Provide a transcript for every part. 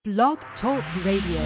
Blog Talk Radio.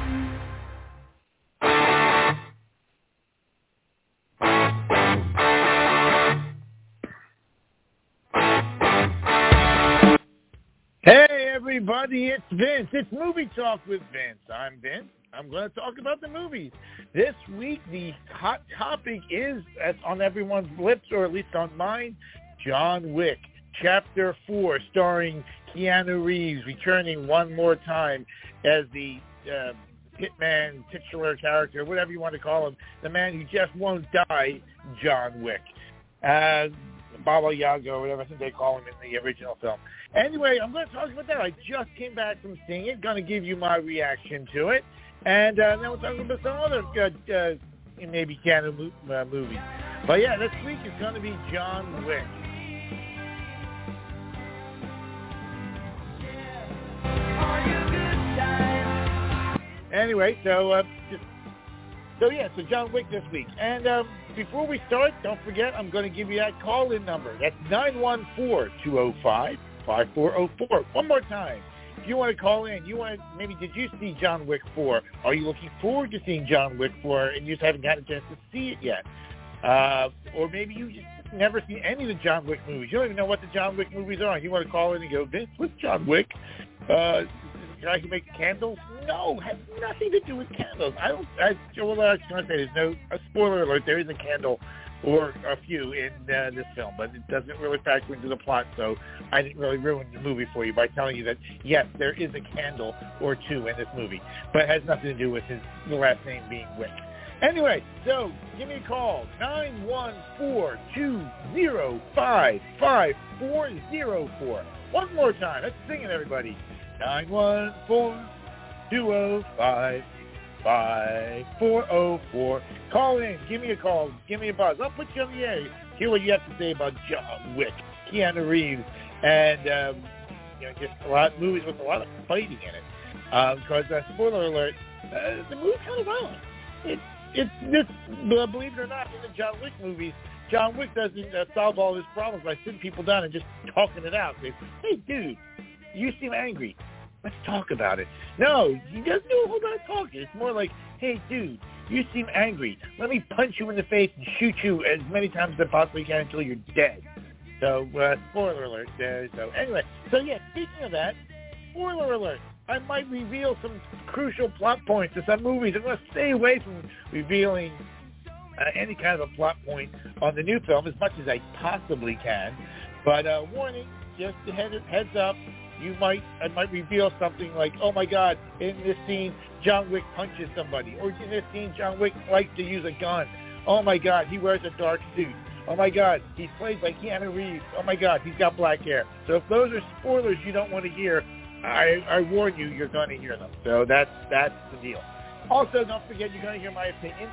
Hey everybody, it's Vince. It's Movie Talk with Vince. I'm Vince. I'm going to talk about the movies. This week, the hot topic is, as on everyone's lips, or at least on mine, John Wick, Chapter 4, starring Keanu Reeves, returning one more time as the hitman, titular character, whatever you want to call him, the man who just won't die, John Wick. Baba Yaga, or whatever I think they call him in the original film. Anyway, I'm going to talk about that. I just came back from seeing it. Going to give you my reaction to it. And then we'll talk about some other good, maybe Keanu movies. But yeah, this week is going to be John Wick. Anyway, so John Wick this week. And before we start, don't forget, I'm going to give you that call-in number. That's 914-205-5404. One more time. If you want to call in, maybe did you see John Wick 4? Are you looking forward to seeing John Wick 4 and you just haven't had a chance to see it yet? Or maybe you just never seen any of the John Wick movies. You don't even know what the John Wick movies are. You want to call in and go, Vince, what's John Wick? I can make candles? No, has nothing to do with candles. I was going to say there's no, a spoiler alert, there is a candle or a few in this film, but it doesn't really factor into the plot, so I didn't really ruin the movie for you by telling you that, yes, there is a candle or two in this movie, but it has nothing to do with the last name being Wick. Anyway, so give me a call, 914-205-5404. One more time. Let's sing it, everybody. 914-205-5404. Call in. Give me a call. Give me a buzz. I'll put you on the air. Hear what you have to say about John Wick, Keanu Reeves, and just a lot of movies with a lot of fighting in it. Because, spoiler alert, the movie's kind of violent. Believe it or not, in the John Wick movies, John Wick doesn't solve all his problems by sitting people down and just talking it out. Say, hey, dude, you seem angry. Let's talk about it. No, he doesn't do a whole lot of talking. It's more like, hey, dude, you seem angry. Let me punch you in the face and shoot you as many times as I possibly can until you're dead. So, spoiler alert. Anyway, speaking of that, spoiler alert. I might reveal some crucial plot points to some movies. I'm going to stay away from revealing any kind of a plot point on the new film as much as I possibly can. But warning, just a heads up. I might reveal something like, oh my God, in this scene, John Wick punches somebody. Or in this scene, John Wick likes to use a gun. Oh my God, he wears a dark suit. Oh my God, he's played by Keanu Reeves. Oh my God, he's got black hair. So if those are spoilers you don't want to hear, I warn you, you're going to hear them. So that's the deal. Also, don't forget, you're going to hear my opinion.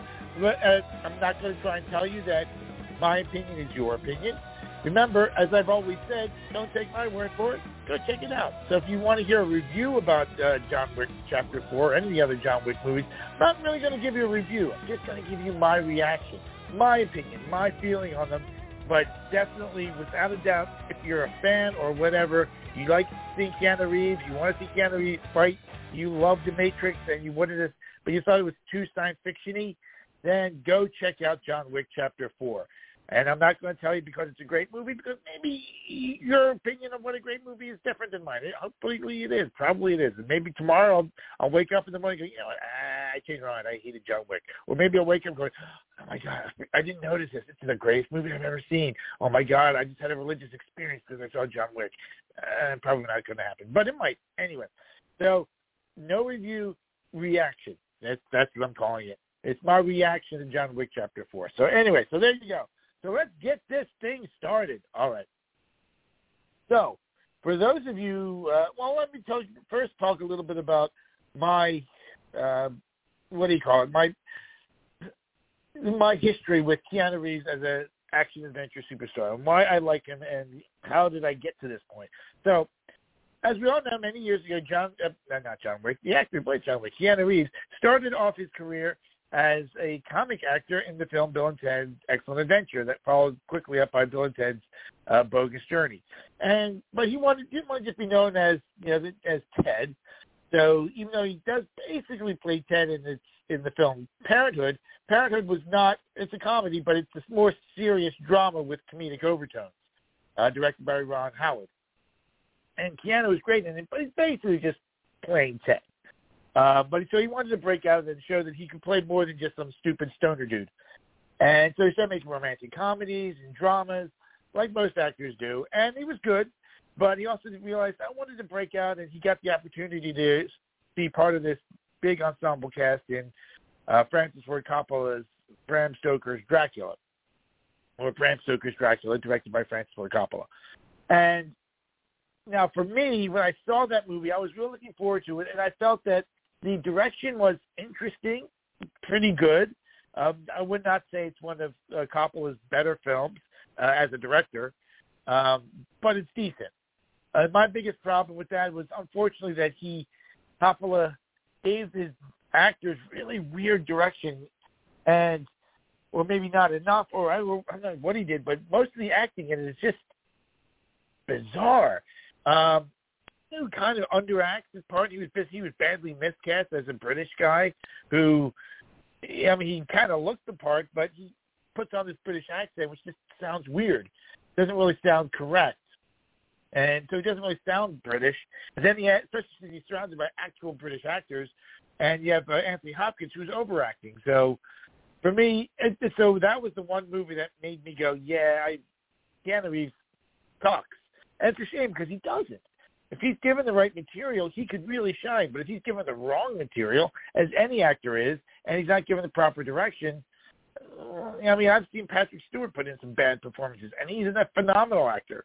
I'm not going to try and tell you that my opinion is your opinion. Remember, as I've always said, don't take my word for it. Go check it out. So if you want to hear a review about John Wick Chapter 4 or any of the other John Wick movies, I'm not really going to give you a review. I'm just going to give you my reaction, my opinion, my feeling on them. But definitely, without a doubt, if you're a fan or whatever, you like seeing Keanu Reeves, you want to see Keanu Reeves fight, you love The Matrix, and you wanted this, but you thought it was too science fiction-y, then go check out John Wick Chapter 4. And I'm not going to tell you because it's a great movie, because maybe your opinion of what a great movie is different than mine. Hopefully it is. Probably it is. And maybe tomorrow I'll wake up in the morning and go, I changed my mind. I hated John Wick. Or maybe I'll wake up going, oh, my God, I didn't notice this. This is the greatest movie I've ever seen. Oh, my God, I just had a religious experience because I saw John Wick. Probably not going to happen. But it might. Anyway, so no review, reaction. That's what I'm calling it. It's my reaction to John Wick Chapter 4. So anyway, so there you go. So let's get this thing started. All right. So for those of you, let me first talk a little bit about my, my history with Keanu Reeves as an action-adventure superstar, and why I like him, and how did I get to this point. So as we all know, many years ago, not John Wick, the actor who played John Wick, Keanu Reeves, started off his career as a comic actor in the film Bill and Ted's Excellent Adventure that followed quickly up by Bill and Ted's Bogus Journey. But he didn't want to just be known as Ted. So even though he does basically play Ted in the film Parenthood was not, it's a comedy, but it's this more serious drama with comedic overtones, directed by Ron Howard. And Keanu is great in it, but he's basically just playing Ted. But so he wanted to break out and show that he could play more than just some stupid stoner dude. And so he started making romantic comedies and dramas, like most actors do. And he was good, but he also realized, I wanted to break out, and he got the opportunity to be part of this big ensemble cast in Francis Ford Coppola's Bram Stoker's Dracula, directed by Francis Ford Coppola. And now for me, when I saw that movie, I was really looking forward to it, and I felt that the direction was interesting, pretty good. I would not say it's one of Coppola's better films as a director, but it's decent. My biggest problem with that was, unfortunately, that Coppola gave his actors really weird direction, or maybe not enough, or I don't know what he did, but most of the acting in it is just bizarre. He kind of underacts his part. He was badly miscast as a British guy who, I mean, he kind of looks the part, but he puts on this British accent, which just sounds weird. Doesn't really sound correct. And so he doesn't really sound British. And then especially since he's surrounded by actual British actors, and you have Anthony Hopkins, who's overacting. So for me, so that was the one movie that made me go, Keanu Reeves sucks. And it's a shame because he doesn't. If he's given the right material, he could really shine. But if he's given the wrong material, as any actor is, and he's not given the proper direction, I mean, I've seen Patrick Stewart put in some bad performances, and he's a phenomenal actor.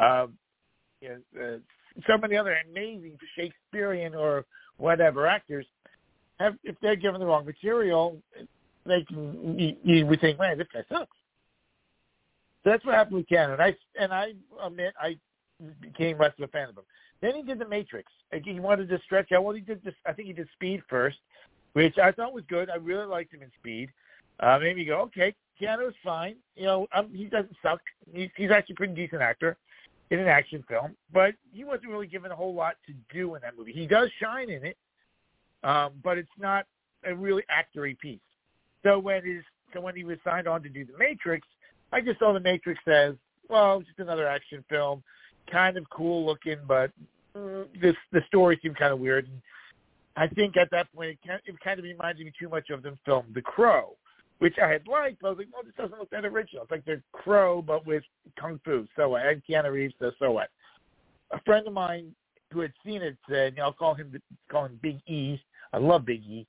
So many other amazing Shakespearean or whatever actors if they're given the wrong material, you would think, man, this guy sucks. So that's what happened with Keanu, and I admit I became less of a fan of him. Then he did The Matrix. Again, he wanted to stretch out. Well, he did this. I think he did Speed first, which I thought was good. I really liked him in Speed. Made me go, okay, Keanu's fine. He doesn't suck. He's actually a pretty decent actor in an action film, but he wasn't really given a whole lot to do in that movie. He does shine in it, but it's not a really actor-y piece. So when he was signed on to do The Matrix, I just saw The Matrix as, well, just another action film, kind of cool looking, but the story seemed kind of weird. And I think at that point it kind of reminded me too much of the film The Crow, which I had liked, but I was like, well, this doesn't look that original. It's like The Crow, but with Kung Fu. So what? And Keanu Reeves, so what? A friend of mine who had seen it said, I'll call him Big E. I love Big E.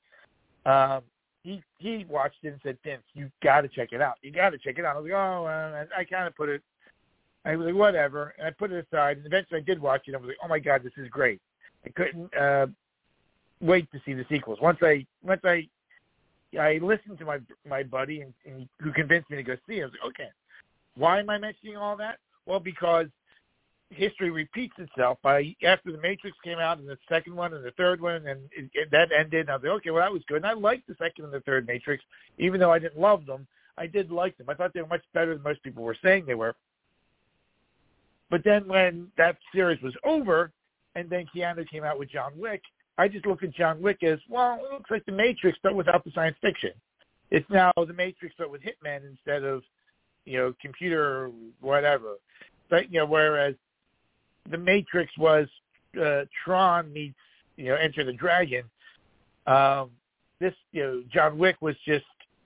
He watched it and said, Vince, you got to check it out. You got to check it out. I was like, I kind of put it, I was like, whatever. And I put it aside. And eventually I did watch it. I was like, oh, my God, this is great. I couldn't wait to see the sequels. Once I listened to my buddy and who convinced me to go see it. I was like, okay, why am I mentioning all that? Well, because history repeats itself. After The Matrix came out, and the second one and the third one, and that ended, and I was like, okay, well, that was good. And I liked the second and the third Matrix. Even though I didn't love them, I did like them. I thought they were much better than most people were saying they were. But then when that series was over, and then Keanu came out with John Wick, I just look at John Wick as, well, it looks like The Matrix, but without the science fiction. It's now The Matrix, but with Hitman instead of, computer whatever. But, whereas The Matrix was Tron meets, Enter the Dragon. This, John Wick was just,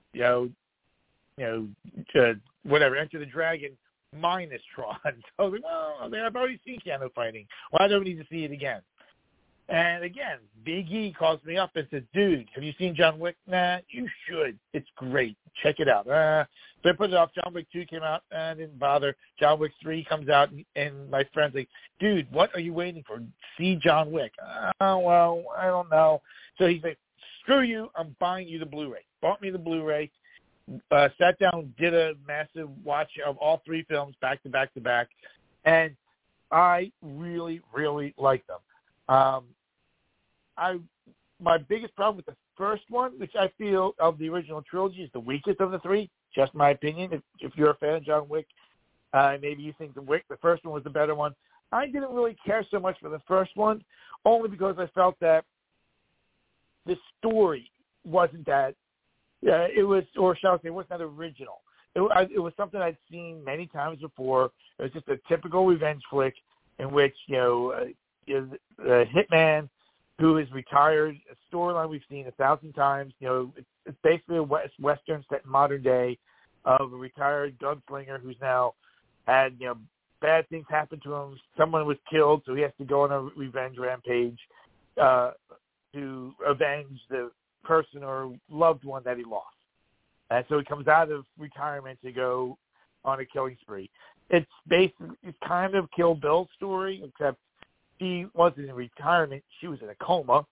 whatever, Enter the Dragon minus Tron. So, well, I've already seen Keanu fighting. Well, I don't need to see it again. And again, Big E calls me up and says, dude, have you seen John Wick? Nah, you should. It's great. Check it out. So I put it off. John Wick 2 came out. I didn't bother. John Wick 3 comes out, and my friend's like, dude, what are you waiting for? See John Wick. Oh, well, I don't know. So he's like, screw you. I'm buying you the Blu-ray. Bought me the Blu-ray. Sat down, did a massive watch of all three films back to back to back. And I really, really like them. My biggest problem with the first one, which I feel of the original trilogy, is the weakest of the three. Just my opinion. If you're a fan of John Wick, maybe you think the first one was the better one. I didn't really care so much for the first one, only because I felt that the story wasn't that. It was, or shall I say, it wasn't that original. It was something I'd seen many times before. It was just a typical revenge flick in which, the hitman who is retired, a storyline we've seen 1,000 times. It's basically a Western set in modern day of a retired gunslinger who's now had, bad things happen to him. Someone was killed, so he has to go on a revenge rampage to avenge the person or loved one that he lost. And so he comes out of retirement to go on a killing spree. It's kind of Kill Bill's story, except she wasn't in retirement. She was in a coma.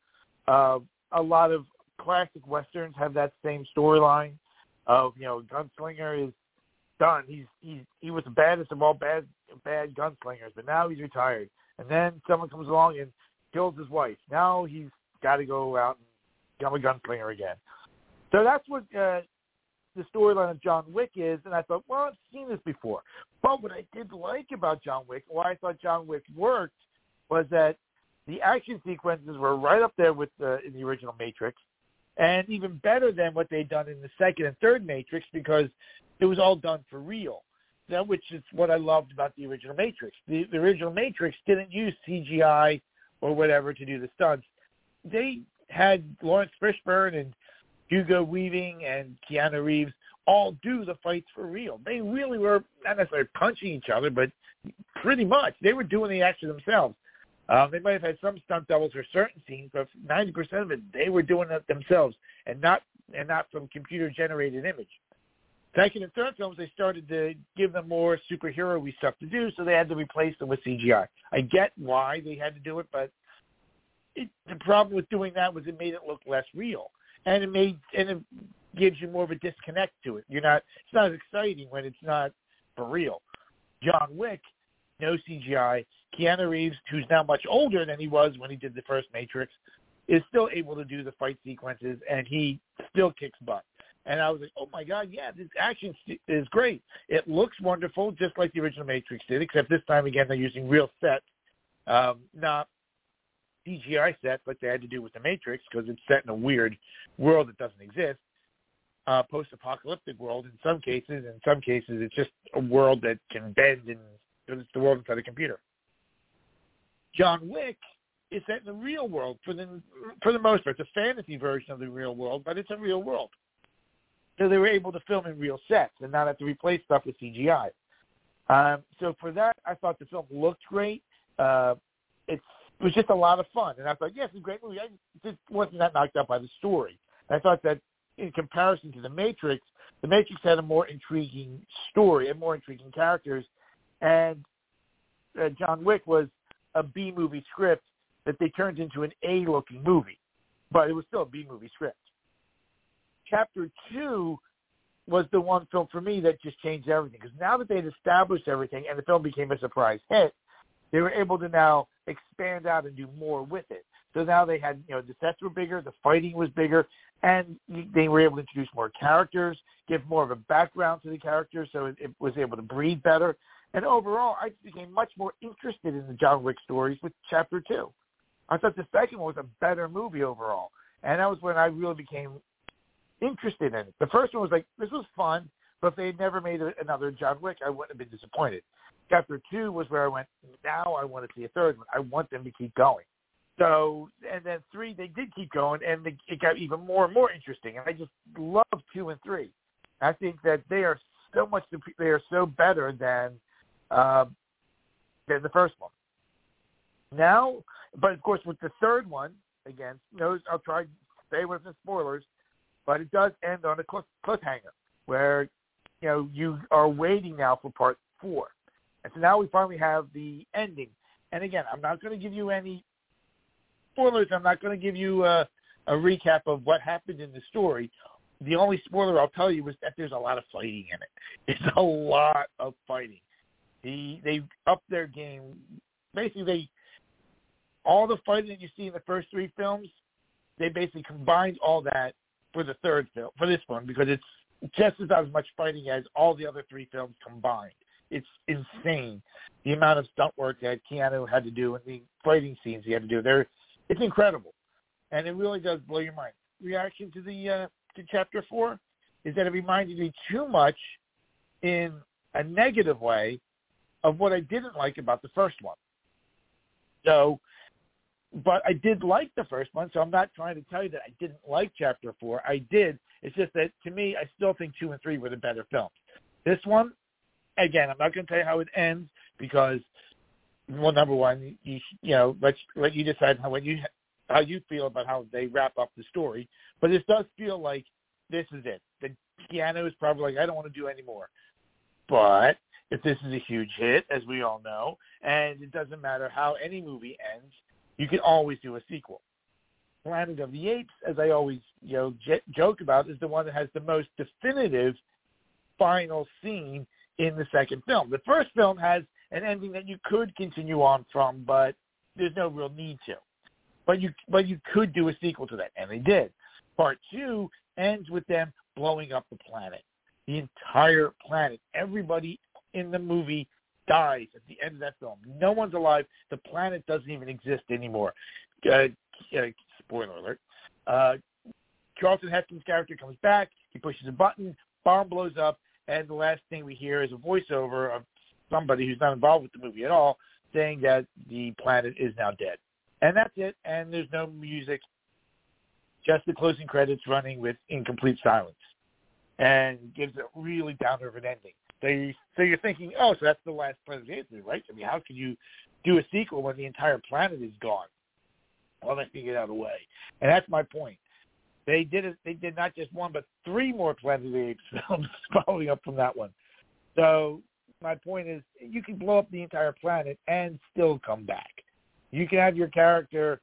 A lot of classic Westerns have that same storyline of, gunslinger is done. He was the baddest of all bad gunslingers, but now he's retired. And then someone comes along and kills his wife. Now he's got to go out and become a gunslinger again. So that's what the storyline of John Wick is, and I thought, well, I've seen this before. But what I did like about John Wick, why I thought John Wick worked, was that the action sequences were right up there with in the original Matrix, and even better than what they'd done in the second and third Matrix, because it was all done for real, which is what I loved about the original Matrix. The original Matrix didn't use CGI or whatever to do the stunts. They had Lawrence Fishburne and Hugo Weaving and Keanu Reeves all do the fights for real. They really were not necessarily punching each other, but pretty much they were doing the action themselves. They might have had some stunt doubles for certain scenes, but 90% of it they were doing it themselves, and not from computer-generated image. Second and third films, they started to give them more superhero-y stuff to do, so they had to replace them with CGI. I get why they had to do it, but the problem with doing that was it made it look less real. And it gives you more of a disconnect to it. It's not as exciting when it's not for real. John Wick, no CGI. Keanu Reeves, who's now much older than he was when he did the first Matrix, is still able to do the fight sequences, and he still kicks butt. And I was like, oh my God, yeah, this action is great. It looks wonderful, just like the original Matrix did, except this time again they're using real sets, not CGI set like they had to do with the Matrix, because it's set in a weird world that doesn't exist, post-apocalyptic world in some cases. In some cases, it's just a world that can bend, and it's the world inside a computer. John Wick is set in the real world for the most part. It's a fantasy version of the real world, but it's a real world. So they were able to film in real sets and not have to replace stuff with CGI. So for that, I thought the film looked great. It was just a lot of fun. And I thought, yes, it's a great movie. I just wasn't that knocked out by the story. I thought that in comparison to The Matrix had a more intriguing story and more intriguing characters. And John Wick was a B-movie script that they turned into an A-looking movie. But it was still a B-movie script. Chapter 2 was the one film for me that just changed everything. Because now that they'd established everything and the film became a surprise hit, they were able to now expand out and do more with it. So now they had, the sets were bigger, the fighting was bigger, and they were able to introduce more characters, give more of a background to the characters, so it was able to breathe better. And overall, I became much more interested in the John Wick stories with Chapter 2. I thought the second one was a better movie overall. And that was when I really became interested in it. The first one was like, this was fun, but if they had never made another John Wick, I wouldn't have been disappointed. Chapter 2 was where I went, now I want to see a third one. I want them to keep going. So, and then 3, they did keep going, and it got even more and more interesting. And I just love 2 and 3. I think that they are so better than the first one. Now, but of course with the third one, again, I'll try to stay with the spoilers, but it does end on a cliffhanger where, you are waiting now for part 4. And so now we finally have the ending. And again, I'm not going to give you any spoilers. I'm not going to give you a recap of what happened in the story. The only spoiler I'll tell you is that there's a lot of fighting in it. It's a lot of fighting. They upped their game. Basically, all the fighting that you see in the first 3 films, they basically combined all that for the third film, for this one, because it's just as much fighting as all the other 3 films combined. It's insane, the amount of stunt work that Keanu had to do and the fighting scenes he had to do. It's incredible. and it really does blow your mind. Reaction to the to Chapter 4 is that it reminded me too much in a negative way of what I didn't like about the first one. So, but I did like the first one, so I'm not trying to tell you that I didn't like Chapter 4. I did. It's just that, to me, I still think 2 and 3 were the better films. This one, again, I'm not going to tell you how it ends because, well, number one, you know, let you decide how you feel about how they wrap up the story. But this does feel like this is it. The Keanu is probably like, I don't want to do any more. But if this is a huge hit, as we all know, and it doesn't matter how any movie ends, you can always do a sequel. Planet of the Apes, as I always joke about, is the one that has the most definitive final scene in the second film. The first film has an ending that you could continue on from, but there's no real need to. But you could do a sequel to that, and they did. Part 2 ends with them blowing up the planet. The entire planet. Everybody in the movie dies at the end of that film. No one's alive. The planet doesn't even exist anymore. Spoiler alert. Charlton Heston's character comes back. He pushes a button. Bomb blows up. And the last thing we hear is a voiceover of somebody who's not involved with the movie at all saying that the planet is now dead. And that's it. And there's no music. Just the closing credits running with incomplete silence. And gives a really down of an ending. So you're thinking, oh, so that's the last Planet of the Apes, right? I mean, how can you do a sequel when the entire planet is gone? Well, let's get out of the way. And that's my point. They did it. They did not just 1, but 3 more Planet of the Apes films following up from that one. So my point is, you can blow up the entire planet and still come back. You can have your character,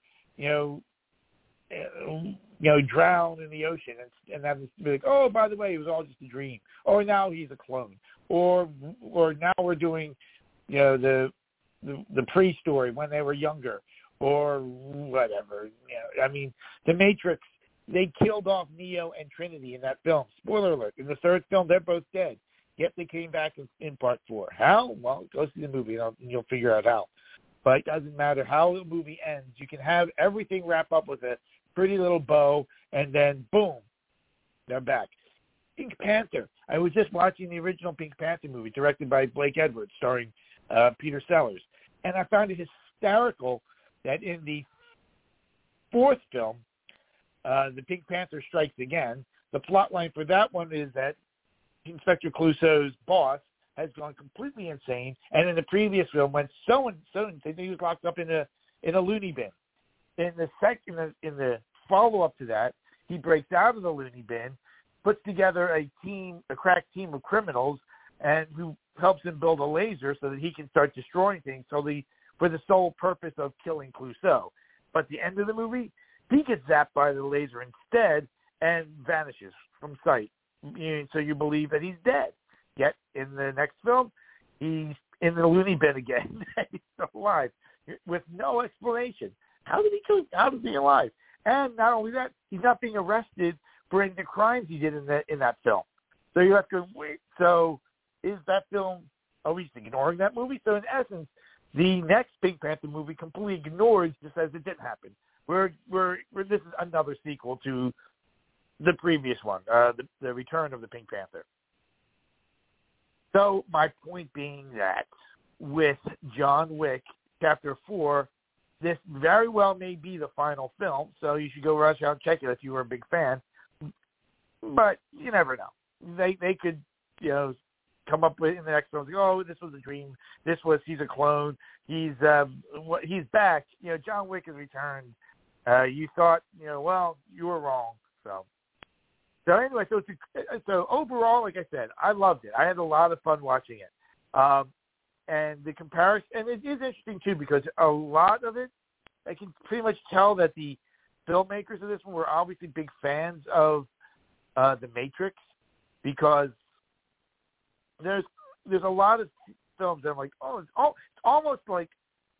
drown in the ocean and have this be like, oh, by the way, it was all just a dream. Or now he's a clone. Or now we're doing, the pre-story when they were younger, or whatever. I mean, The Matrix, they killed off Neo and Trinity in that film. Spoiler alert. In the third film, they're both dead. Yet they came back in part 4. How? Well, go see the movie and you'll figure out how. But it doesn't matter how the movie ends. You can have everything wrap up with a pretty little bow, and then boom, they're back. Pink Panther. I was just watching the original Pink Panther movie directed by Blake Edwards, starring Peter Sellers. And I found it hysterical that in the 4th film, the Pink Panther Strikes Again, the plot line for that one is that Inspector Clouseau's boss has gone completely insane, and in the previous film went so insane that he was locked up in a loony bin. In the follow-up to that, he breaks out of the loony bin, puts together a crack team of criminals, and who helps him build a laser so that he can start destroying things for the sole purpose of killing Clouseau. But at the end of the movie, he gets zapped by the laser instead and vanishes from sight. So you believe that he's dead. Yet in the next film, he's in the loony bin again. He's still alive with no explanation. How did he be alive? And not only that, he's not being arrested for any of the crimes he did in that film. So you have to wait. So is that film? Are we ignoring that movie? So in essence, the next Pink Panther movie completely ignores, just as it didn't happen. This is another sequel to the previous one, the Return of the Pink Panther. So my point being that with John Wick Chapter 4, this very well may be the final film, so you should go rush out and check it if you were a big fan. But you never know. They could, come up with in the next film, oh, this was a dream. He's a clone. He's back. John Wick has returned. You thought, well, you were wrong. So anyway, so overall, like I said, I loved it. I had a lot of fun watching it. And the comparison, and it is interesting too, because a lot of it, I can pretty much tell that the filmmakers of this one were obviously big fans of The Matrix, because there's a lot of films that I'm like, oh, it's almost like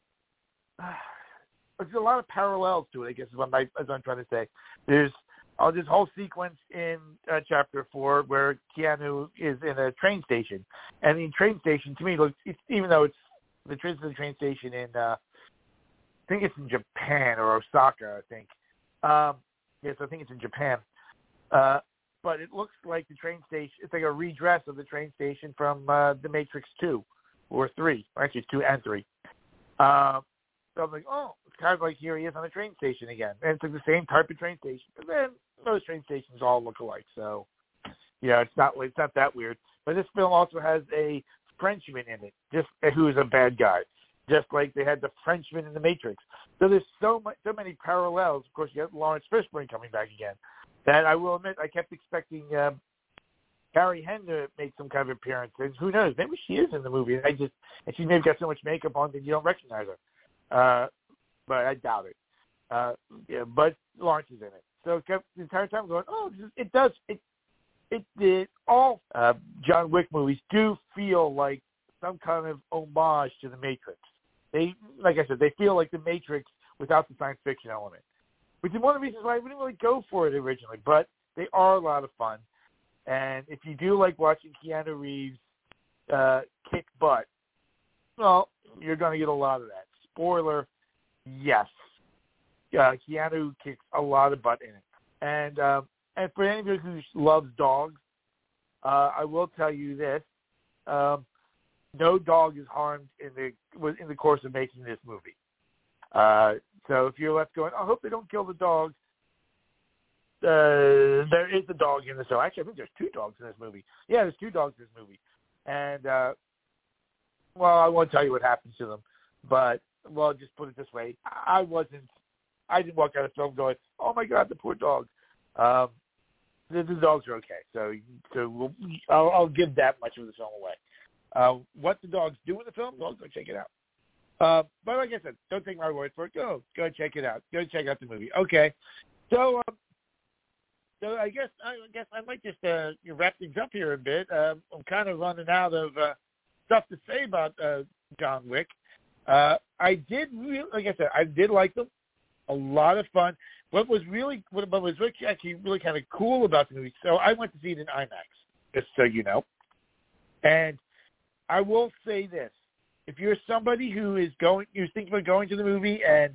there's a lot of parallels to it, I guess is what I'm trying to say. There's this whole sequence in Chapter 4 where Keanu is in a train station. And the train station, to me, looks, even though it's the train station in, I think it's in Japan or Osaka, I think. Yes, I think it's in Japan. But it looks like the train station. It's like a redress of the train station from The Matrix 2 or 3. Or actually, it's 2 and 3. So I'm like, oh, it's kind of like here he is on a train station again. And it's like the same type of train station. But then those train stations all look alike. So, it's not that weird. But this film also has a Frenchman in it, just who is a bad guy, just like they had the Frenchman in The Matrix. So there's so many parallels. Of course, you have Lawrence Fishburne coming back again. That I will admit, I kept expecting Carrie Henn to make some kind of appearance, and who knows? Maybe she is in the movie. And she maybe got so much makeup on that you don't recognize her. But I doubt it. But Lawrence is in it, so I kept the entire time going, oh, it does. It did. All John Wick movies do feel like some kind of homage to The Matrix. They, like I said, they feel like The Matrix without the science fiction element. Which is one of the reasons why I didn't really go for it originally, but they are a lot of fun. And if you do like watching Keanu Reeves kick butt, well, you're going to get a lot of that. Spoiler, yes. Keanu kicks a lot of butt in it. And for anybody who loves dogs, I will tell you this. No dog is harmed in the course of making this movie. So if you're left going, I hope they don't kill the dog, there is a dog in this show. Actually, I think there's 2 dogs in this movie. Yeah, there's 2 dogs in this movie. And, I won't tell you what happens to them. But, just put it this way. I didn't walk out of the film going, oh, my God, the poor dog. The dogs are okay. So I'll give that much of the film away. What the dogs do in the film, go check it out. But like I said, don't take my word for it. Go check it out. Go check out the movie. Okay, so I guess I might just wrap things up here a bit. I'm kind of running out of stuff to say about John Wick. I did like them. A lot of fun. What was actually really kind of cool about the movie? So I went to see it in IMAX, just so you know. And I will say this. If you're somebody you're thinking about going to the movie and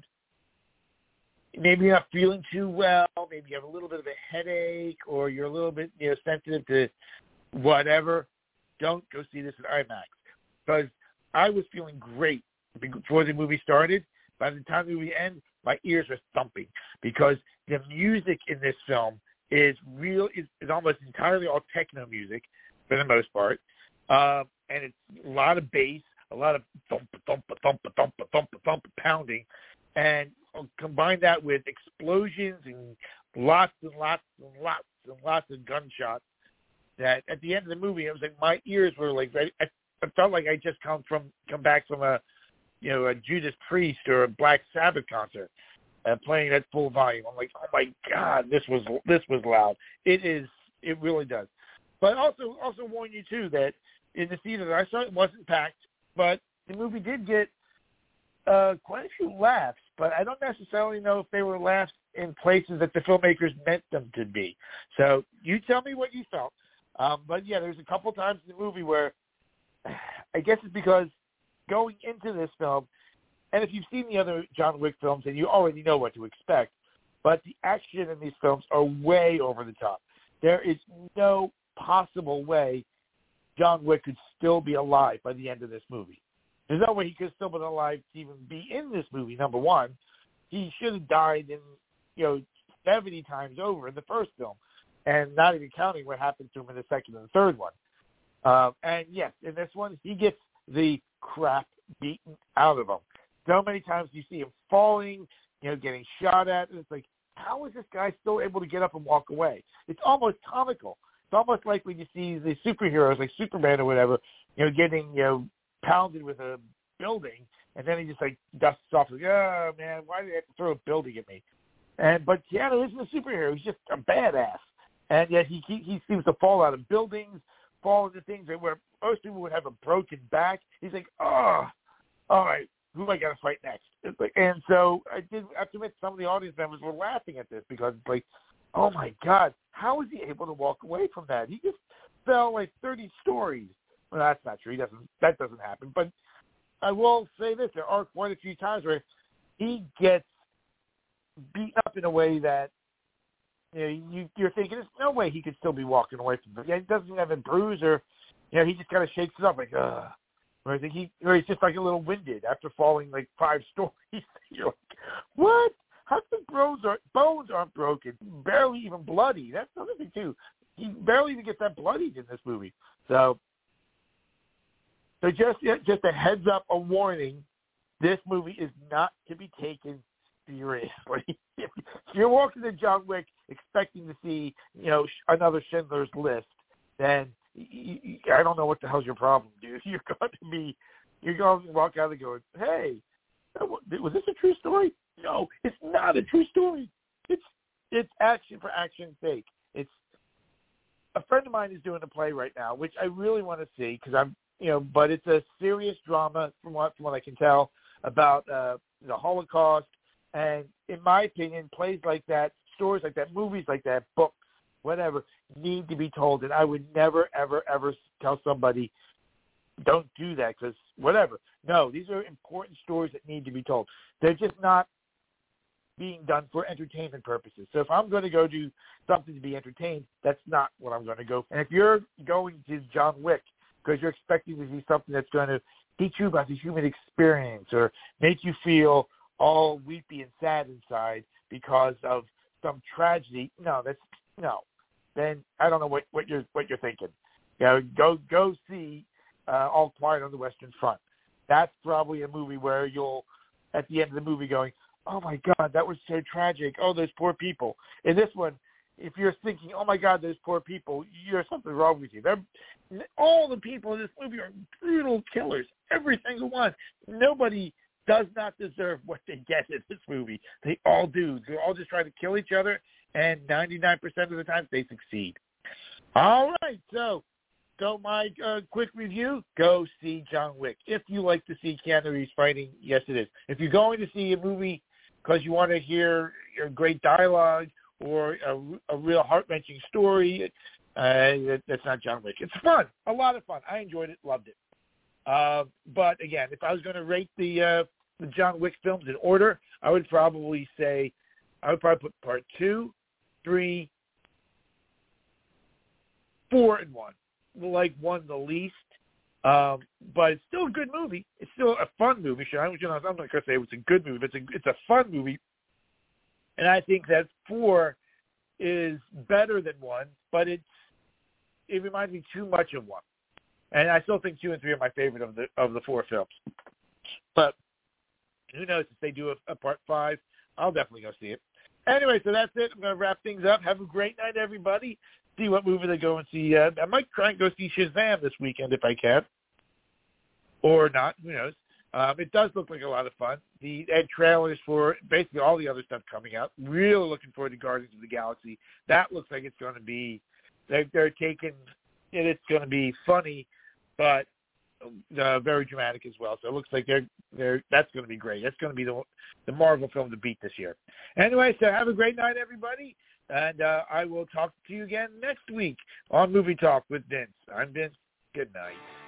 maybe you're not feeling too well, maybe you have a little bit of a headache or you're a little bit sensitive to whatever, don't go see this in IMAX. Because I was feeling great before the movie started. By the time the movie ends, my ears were thumping because the music in this film is almost entirely all techno music for the most part. And it's a lot of bass. A lot of thump, thump, thump, thump, thump, thump, pounding, and combine that with explosions and lots and lots and lots and lots of gunshots. That at the end of the movie, it was like my ears were like ready. I felt like I just come back from a Judas Priest or a Black Sabbath concert, playing at full volume. I'm like, oh my God, this was loud. It really does. But also warn you too that in the theater that I saw, it wasn't packed. But the movie did get quite a few laughs, but I don't necessarily know if they were laughs in places that the filmmakers meant them to be. So you tell me what you felt. But yeah, there's a couple times in the movie where I guess it's because going into this film, and if you've seen the other John Wick films, then you already know what to expect, but the action in these films are way over the top. There is no possible way John Wick could still be alive by the end of this movie. There's no way he could still be alive to even be in this movie, number one. He should have died 70 times over in the first film, and not even counting what happened to him in the second and the third one. And yes, in this one, he gets the crap beaten out of him. So many times you see him falling, getting shot at, and it's like, how is this guy still able to get up and walk away? It's almost comical. It's almost like when you see the superheroes like Superman or whatever, getting, pounded with a building, and then he just dusts off, like, oh man, why did they have to throw a building at me? But Keanu isn't a superhero; he's just a badass, and yet he seems to fall out of buildings, fall into things where most people would have a broken back. He's like, oh, all right, who am I gonna fight next? And so I did have to admit, some of the audience members were laughing at this because it's like, oh my God, how is he able to walk away from that? He just fell 30 stories. Well, that's not true. That doesn't happen. But I will say this: there are quite a few times where he gets beaten up in a way that you're thinking there's no way he could still be walking away from it. Yeah, he doesn't have a bruise or he just kind of shakes it off like Or I think he's just like a little winded after falling like 5 stories. You're like, what? How come bones aren't broken? Barely even bloody. That's another thing too. He barely even gets that bloodied in this movie. So just a heads up, a warning. This movie is not to be taken seriously. If you're walking to John Wick expecting to see, another Schindler's List, then I don't know what the hell's your problem, dude. You're going to walk out and going, hey, was this a true story? No, it's not a true story. It's action for action's sake. It's a friend of mine is doing a play right now, which I really want to see because but it's a serious drama from what I can tell about the Holocaust. And in my opinion, plays like that, stories like that, movies like that, books, whatever, need to be told. And I would never, ever, ever tell somebody, don't do that because whatever. No, these are important stories that need to be told. They're just not being done for entertainment purposes. So if I'm going to go do something to be entertained, that's not what I'm going to go for. And if you're going to John Wick because you're expecting to see something that's going to teach you about the human experience or make you feel all weepy and sad inside because of some tragedy, then I don't know what you're thinking. Go see All Quiet on the Western Front. That's probably a movie where you'll, at the end of the movie, going, oh my God, that was so tragic. Oh, those poor people. In this one, if you're thinking, oh my God, those poor people, there's something wrong with you. All the people in this movie are brutal killers. Every single one. Nobody does not deserve what they get in this movie. They all do. They're all just trying to kill each other, and 99% of the time they succeed. All right, so my quick review, go see John Wick. If you like to see Keanu Reeves fighting, yes it is. If you're going to see a movie because you want to hear great dialogue or a real heart-wrenching story, that's not John Wick. It's fun, a lot of fun. I enjoyed it, loved it. But again, if I was going to rate the John Wick films in order, I would probably put part 2, 3, 4, and 1. Like 1 the least. But it's still a good movie. It's still a fun movie. I'm not going to say it's a good movie, but it's a fun movie. And I think that 4 is better than 1, but it reminds me too much of 1. And I still think 2 and 3 are my favorite of the 4 films. But who knows, if they do a part 5, I'll definitely go see it. Anyway, so that's it. I'm going to wrap things up. Have a great night, everybody. See what movie they go and see. I might try and go see Shazam this weekend if I can. Or not. Who knows? It does look like a lot of fun. The trailers for basically all the other stuff coming out. Really looking forward to Guardians of the Galaxy. That looks like it's going to be, they're taking, it's going to be funny, but very dramatic as well. So it looks like that's going to be great. That's going to be the Marvel film to beat this year. Anyway, so have a great night, everybody. And I will talk to you again next week on Movie Talk with Vince. I'm Vince. Good night.